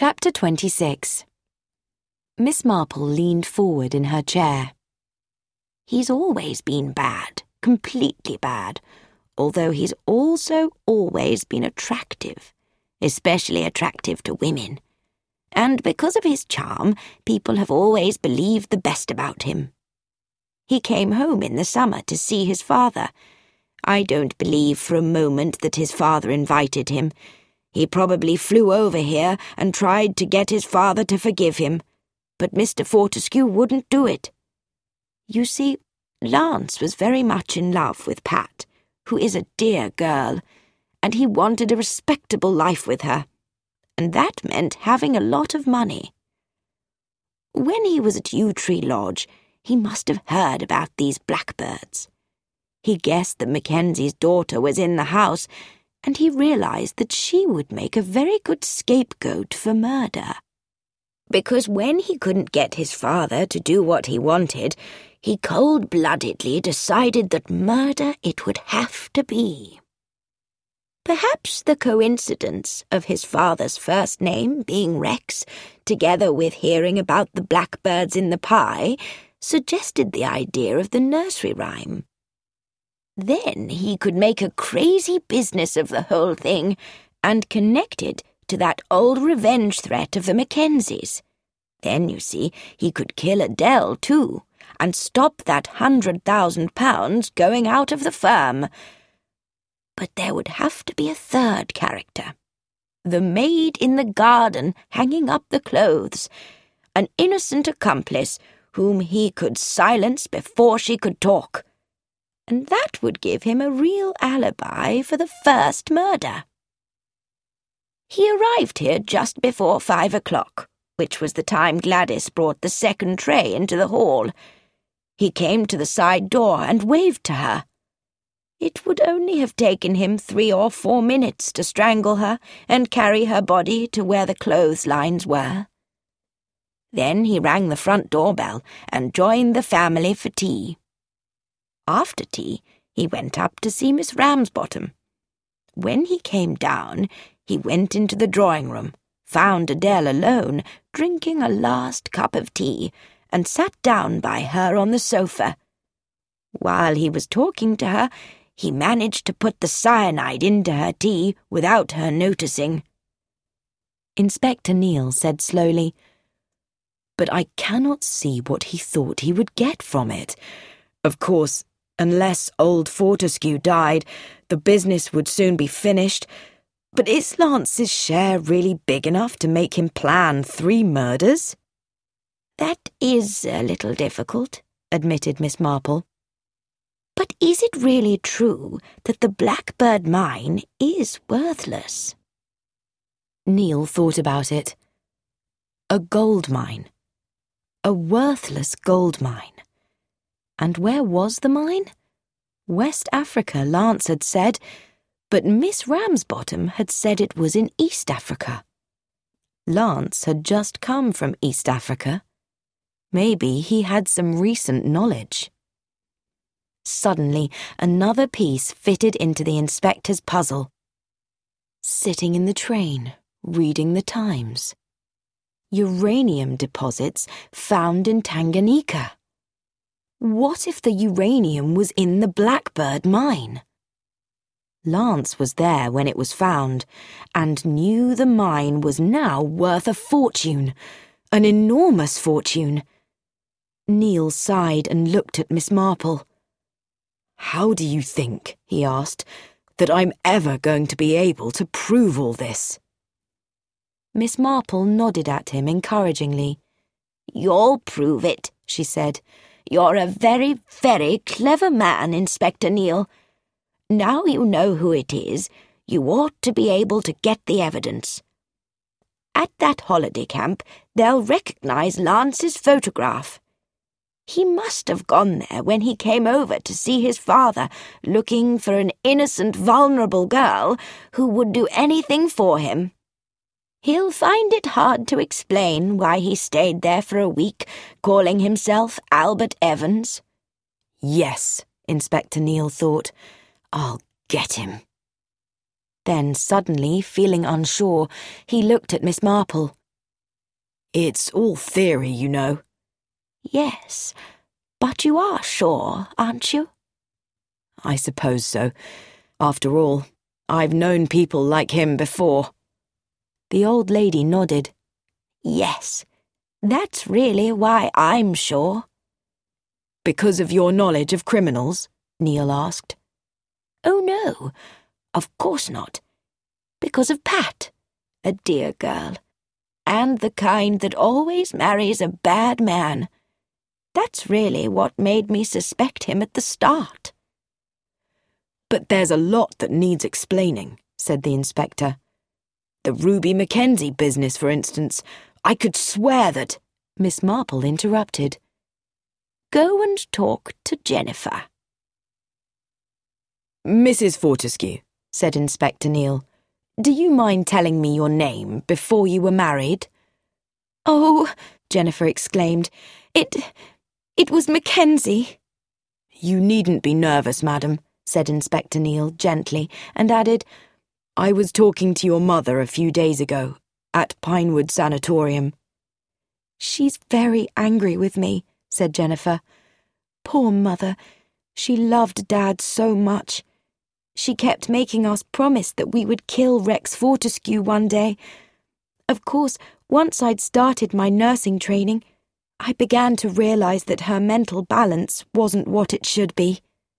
Chapter 26. Miss Marple leaned forward in her chair. He's always been bad, completely bad, although he's also always been attractive, especially attractive to women. And because of his charm, people have always believed the best about him. He came home in the summer to see his father. I don't believe for a moment that his father invited him. He probably flew over here and tried to get his father to forgive him, but Mr. Fortescue wouldn't do it. You see, Lance was very much in love with Pat, who is a dear girl, and he wanted a respectable life with her, and that meant having a lot of money. When he was at Yew Tree Lodge, he must have heard about these blackbirds. He guessed that Mackenzie's daughter was in the house, and he realized that she would make a very good scapegoat for murder. Because when he couldn't get his father to do what he wanted, he cold-bloodedly decided that murder it would have to be. Perhaps the coincidence of his father's first name being Rex, together with hearing about the blackbirds in the pie, suggested the idea of the nursery rhyme. Then he could make a crazy business of the whole thing and connect it to that old revenge threat of the Mackenzies. Then, you see, he could kill Adele, too, and stop that £100,000 going out of the firm. But there would have to be a third character. The maid in the garden hanging up the clothes. An innocent accomplice whom he could silence before she could talk. And that would give him a real alibi for the first murder. He arrived here just before 5 o'clock, which was the time Gladys brought the second tray into the hall. He came to the side door and waved to her. It would only have taken him 3 or 4 minutes to strangle her and carry her body to where the clotheslines were. Then he rang the front doorbell and joined the family for tea. After tea, he went up to see Miss Ramsbottom. When he came down, he went into the drawing-room, found Adele alone, drinking a last cup of tea, and sat down by her on the sofa. While he was talking to her, he managed to put the cyanide into her tea without her noticing. Inspector Neil said slowly, "But I cannot see what he thought he would get from it. Of course, unless old Fortescue died, the business would soon be finished. But is Lance's share really big enough to make him plan 3 murders?" "That is a little difficult," admitted Miss Marple. "But is it really true that the Blackbird mine is worthless?" Neil thought about it. A gold mine. A worthless gold mine. And where was the mine? West Africa, Lance had said, but Miss Ramsbottom had said it was in East Africa. Lance had just come from East Africa. Maybe he had some recent knowledge. Suddenly, another piece fitted into the inspector's puzzle. Sitting in the train, reading the Times. Uranium deposits found in Tanganyika. What if the uranium was in the Blackbird mine? Lance was there when it was found, and knew the mine was now worth a fortune, an enormous fortune. Neil sighed and looked at Miss Marple. "How do you think," he asked, "that I'm ever going to be able to prove all this?" Miss Marple nodded at him encouragingly. "You'll prove it," she said. "You're a very, very clever man, Inspector Neil. Now you know who it is, you ought to be able to get the evidence. At that holiday camp, they'll recognize Lance's photograph. He must have gone there when he came over to see his father, looking for an innocent, vulnerable girl who would do anything for him. He'll find it hard to explain why he stayed there for a week, calling himself Albert Evans." Yes, Inspector Neil thought, "I'll get him." Then suddenly, feeling unsure, he looked at Miss Marple. It's all theory, you know. Yes, but you are sure, aren't you? I suppose so. After all, I've known people like him before. The old lady nodded. Yes, that's really why I'm sure. Because of your knowledge of criminals? Neil asked. Oh no, of course not. Because of Pat, a dear girl, and the kind that always marries a bad man. That's really what made me suspect him at the start. But there's a lot that needs explaining, said the inspector. The Ruby Mackenzie business, for instance. I could swear that... Miss Marple interrupted. Go and talk to Jennifer. Mrs. Fortescue, said Inspector Neil, do you mind telling me your name before you were married? Oh, Jennifer exclaimed. It was Mackenzie. You needn't be nervous, madam, said Inspector Neil gently, and added, I was talking to your mother a few days ago, at Pinewood Sanatorium. She's very angry with me, said Jennifer. Poor mother, she loved Dad so much. She kept making us promise that we would kill Rex Fortescue one day. Of course, once I'd started my nursing training, I began to realise that her mental balance wasn't what it should be.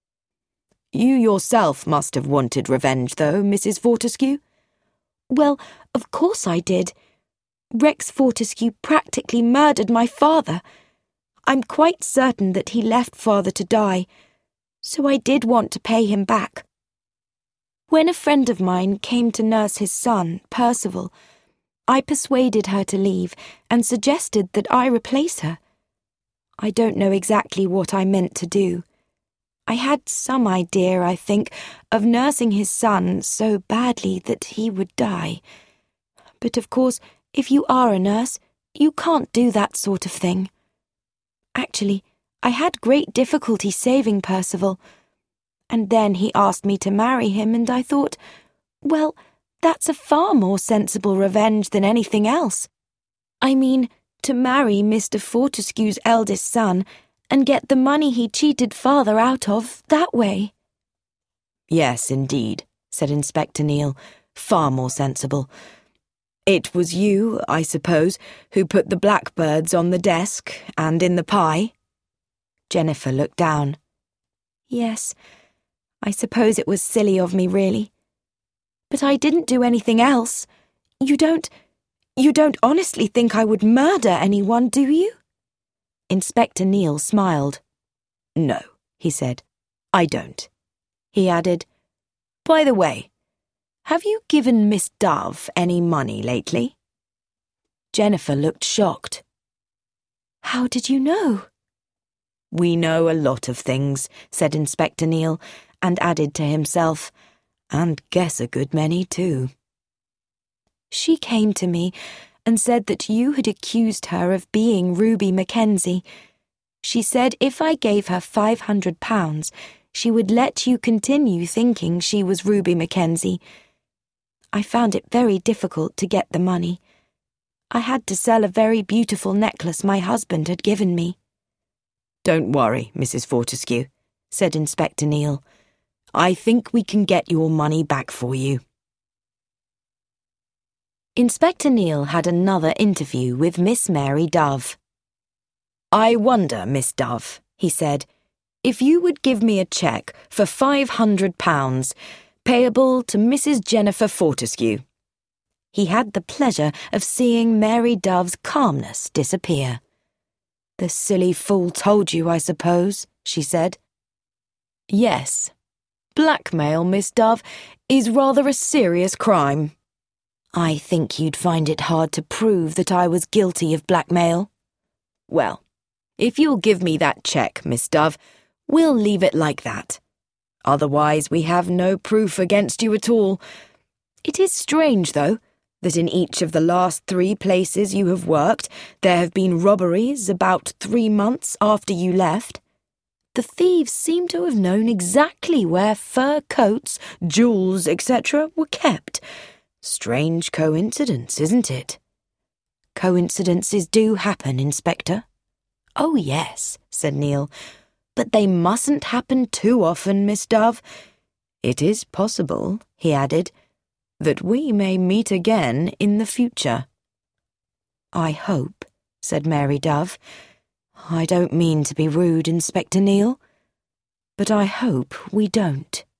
You yourself must have wanted revenge, though, Mrs. Fortescue? Well, of course I did. Rex Fortescue practically murdered my father. I'm quite certain that he left Father to die, so I did want to pay him back. When a friend of mine came to nurse his son, Percival, I persuaded her to leave and suggested that I replace her. I don't know exactly what I meant to do. I had some idea, I think, of nursing his son so badly that he would die. But of course, if you are a nurse, you can't do that sort of thing. Actually, I had great difficulty saving Percival. And then he asked me to marry him, and I thought, well, that's a far more sensible revenge than anything else. I mean, to marry Mr. Fortescue's eldest son and get the money he cheated Father out of that way. Yes, indeed, said Inspector Neil, far more sensible. It was you, I suppose, who put the blackbirds on the desk and in the pie? Jennifer looked down. Yes, I suppose it was silly of me, really. But I didn't do anything else. You don't honestly think I would murder anyone, do you? Inspector Neil smiled. No, he said, I don't. He added, by the way, have you given Miss Dove any money lately? Jennifer looked shocked. How did you know? We know a lot of things, said Inspector Neil, and added to himself, and guess a good many too. She came to me and said that you had accused her of being Ruby Mackenzie. She said if I gave her £500, she would let you continue thinking she was Ruby Mackenzie. I found it very difficult to get the money. I had to sell a very beautiful necklace my husband had given me. Don't worry, Mrs. Fortescue, said Inspector Neil. I think we can get your money back for you. Inspector Neil had another interview with Miss Mary Dove. I wonder, Miss Dove, he said, if you would give me a cheque for £500, payable to Mrs. Jennifer Fortescue. He had the pleasure of seeing Mary Dove's calmness disappear. The silly fool told you, I suppose, she said. Yes. Blackmail, Miss Dove, is rather a serious crime. I think you'd find it hard to prove that I was guilty of blackmail. Well, if you'll give me that cheque, Miss Dove, we'll leave it like that. Otherwise, we have no proof against you at all. It is strange, though, that in each of the last 3 places you have worked, there have been robberies about 3 months after you left. The thieves seem to have known exactly where fur coats, jewels, etc. were kept. Strange coincidence, isn't it? Coincidences do happen, Inspector. Oh, yes, said Neil. But they mustn't happen too often, Miss Dove. It is possible, he added, that we may meet again in the future. I hope, said Mary Dove. I don't mean to be rude, Inspector Neil, but I hope we don't.